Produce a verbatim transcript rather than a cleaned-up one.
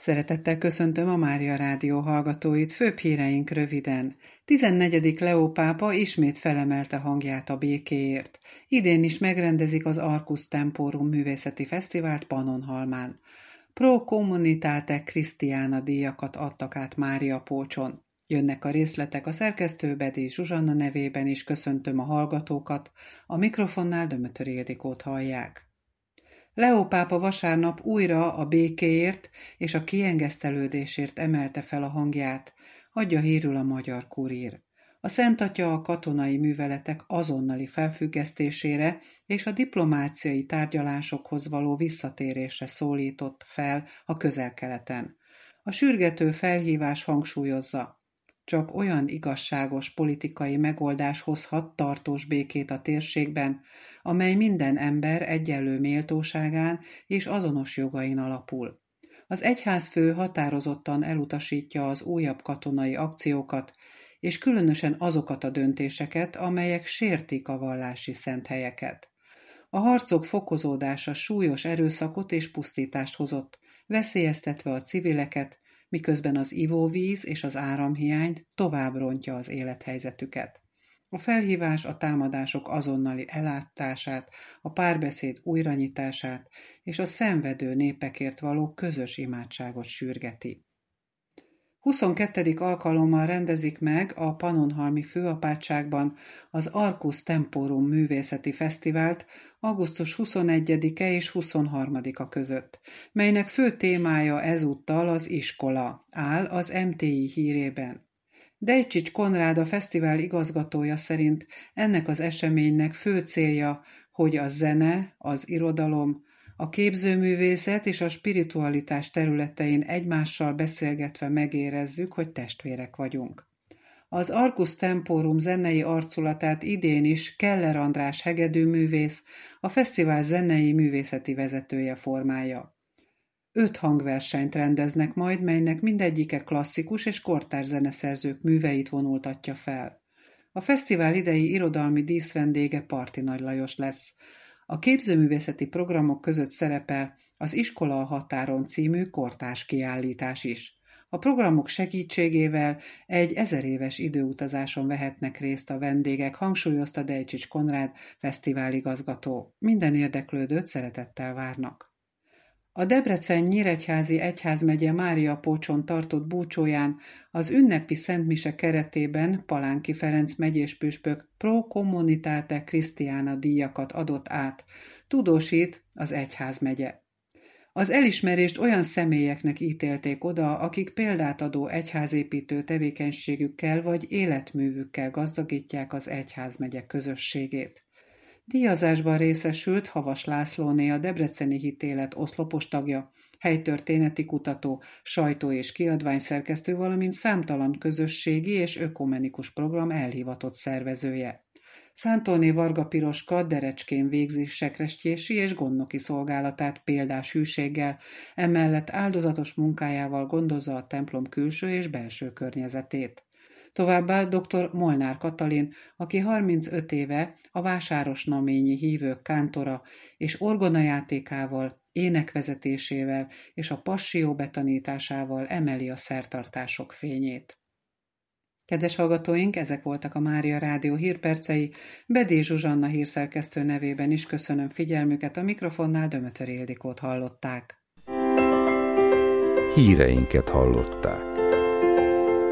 Szeretettel köszöntöm a Mária Rádió hallgatóit, főbb híreink röviden. tizennegyedik Leó pápa ismét felemelte hangját a békéért. Idén is megrendezik az Arcus Temporum művészeti fesztivált Pannonhalmán. Pro Communitate Christiana díjakat adtak át Mária Pócson. Jönnek a részletek, a szerkesztő Bedély Zsuzsanna nevében is köszöntöm a hallgatókat, a mikrofonnál Dömötöri Ildikót hallják. Leó pápa vasárnap újra a békéért és a kiengesztelődésért emelte fel a hangját, adja hírül a Magyar Kurír. A Szent Atya a katonai műveletek azonnali felfüggesztésére és a diplomáciai tárgyalásokhoz való visszatérésre szólított fel a Közel-Keleten. A sürgető felhívás hangsúlyozza, csak olyan igazságos politikai megoldás hozhat tartós békét a térségben, amely minden ember egyenlő méltóságán és azonos jogain alapul. Az egyházfő határozottan elutasítja az újabb katonai akciókat, és különösen azokat a döntéseket, amelyek sértik a vallási szent helyeket. A harcok fokozódása súlyos erőszakot és pusztítást hozott, veszélyeztetve a civileket, miközben az ivóvíz és az áramhiány tovább rontja az élethelyzetüket. A felhívás a támadások azonnali ellátását, a párbeszéd újranyitását és a szenvedő népekért való közös imádságot sürgeti. huszonkettedik alkalommal rendezik meg a Pannonhalmi Főapátságban az Arcus Temporum művészeti fesztivált augusztus huszonegyedike és huszonharmadika között, melynek fő témája ezúttal az iskola, áll az em té i hírében. Dejcsics Konrád, a fesztivál igazgatója szerint ennek az eseménynek fő célja, hogy a zene, az irodalom, a képzőművészet és a spiritualitás területein egymással beszélgetve megérezzük, hogy testvérek vagyunk. Az Arcus Temporum zenei arculatát idén is Keller András hegedűművész, a fesztivál zenei művészeti vezetője formálja. Öt hangversenyt rendeznek majd, melynek mindegyike klasszikus és kortárs zeneszerzők műveit vonultatja fel. A fesztivál idei irodalmi díszvendége Parti Nagy Lajos lesz. A képzőművészeti programok között szerepel az Iskola a határon című kortárs kiállítás is. A programok segítségével egy ezeréves időutazáson vehetnek részt a vendégek, hangsúlyozta Dejcsics Konrád fesztiváligazgató. Minden érdeklődőt szeretettel várnak. A Debrecen-Nyíregyházi Egyházmegye Mária Pócson tartott búcsóján az ünnepi szentmise keretében Palánki Ferenc megyés püspök Pro Communitate Christiana díjakat adott át, tudósít az egyházmegye. Az elismerést olyan személyeknek ítélték oda, akik példát adó egyházépítő tevékenységükkel vagy életművükkel gazdagítják az egyházmegye közösségét. Díjazásban részesült Havas Lászlóné, a Debreceni Hitélet oszlopos tagja, helytörténeti kutató, sajtó- és kiadványszerkesztő, valamint számtalan közösségi és ökumenikus program elhivatott szervezője. Szántóné Varga Piroska Derecskén végzi sekrestjési és gondnoki szolgálatát példás hűséggel, emellett áldozatos munkájával gondozza a templom külső és belső környezetét. Továbbá dr. Molnár Katalin, aki harmincöt éve a vásárosnaményi hívők kántora és orgonajátékával, énekvezetésével és a passió betanításával emeli a szertartások fényét. Kedves hallgatóink, ezek voltak a Mária Rádió hírpercei, Bedély Zsuzsanna hírszerkesztő nevében is köszönöm figyelmüket, a mikrofonnál Dömötöri Ildikót hallották. Híreinket hallották.